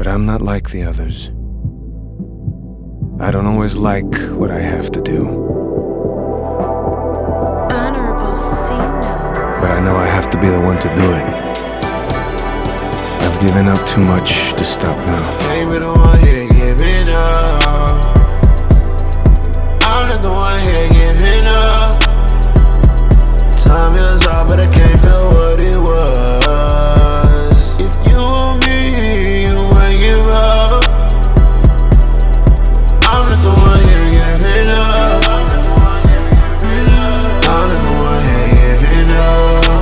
But I'm not like the others. I don't always like what I have to do. Honorable C notes. But I know I have to be the one to do it. I've given up too much to stop now. Can't be the one here giving up. I'm not the one here giving up. Time is up, but I can't feel what it was. If you were me, you might give up. I'm not the one here giving up. I'm not the one here giving up.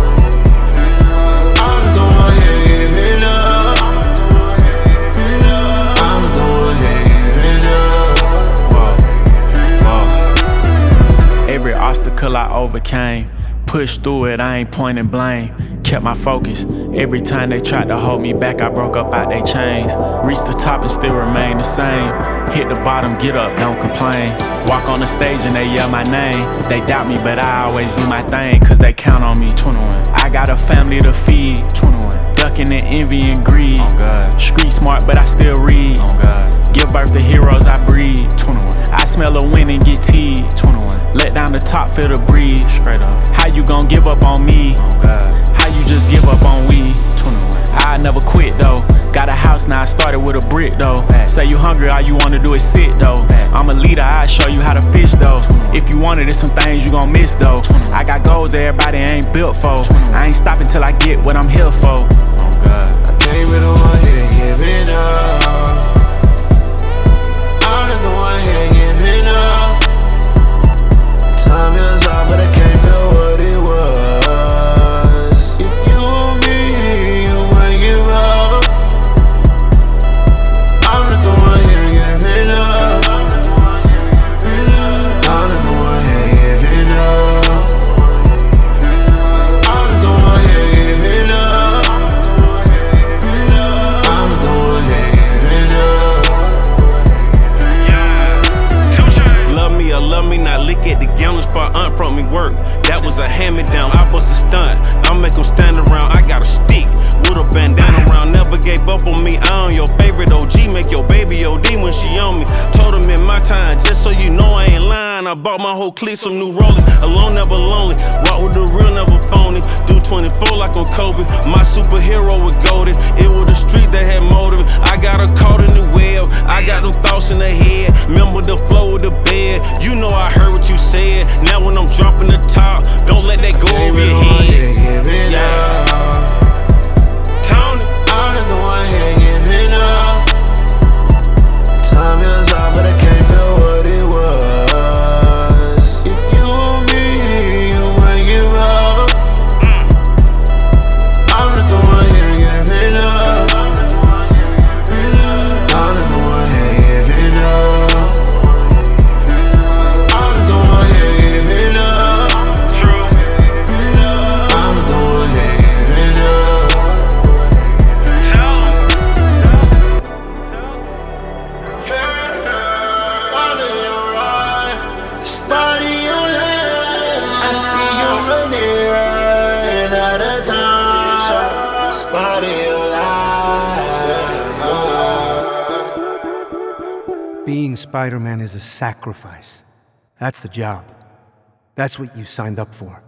I'm not the one here giving up. I'm the one here giving up. Every obstacle I overcame, pushed through it, I ain't pointing blame. Kept my focus. Every time they tried to hold me back, I broke up out they chains. Reached the top and still remain the same. Hit the bottom, get up, don't complain. Walk on the stage and they yell my name. They doubt me, but I always do my thing, cause they count on me. 21. I got a family to feed. 21. Ducking in envy and greed. Oh God. Street smart, but I still read. Oh God. Give birth to heroes I breed. 21. I smell a win and get teed. 21. Let down the top, feel the breeze. Straight up. How you gon' give up on me? Oh God. How you just give up on we? 21. I never quit though. Got a house now, I started with a brick though. Say you hungry, all you wanna do is sit though. I'm a leader, I show you how to fish though. If you want it, there's some things you gon' miss though. I got goals that everybody ain't built for. I ain't stopping till I get what I'm here for. Oh God. I can't be the one here giving up. I'm not the one here giving up. Time is up, but I can't feel what it was. If you were me, you might give up. I'm not the one here giving up. I'm not the one here giving up. I'm not the one here giving up. I'm the one here giving up. Love me or love me not, lick at the gambling spot, aunt brought me work. That was a hand-me-down, I bust a stunt. I make them stand around, I got a stick with a bandana around. Never gave up on me, I own your favorite OG. Make your baby OD when she on me. Told him in my time, just so you know I ain't lying. I bought my whole clique some new rollers. Alone, never lonely, walk with the real, never phony. Do 24 like I'm Kobe, my superhero was golden. It was the street that had motive. I got her caught in the web, I got them thoughts in the head. Remember the flow of the bed, you know I heard what you said. Now when I'm dropping the top, don't let that go over your head. Tony, I'm not the one here giving up. Time is up, but I can't feel what it was. If you were me, you might give up. I'm not the one here giving up. I'm not the one here giving up. I'm not the one here giving up. I'm not the one here giving up. Spot in your eye, spot in your line. I see you running out of time. Spot in your life. Being Spider-Man is a sacrifice. That's the job. That's what you signed up for.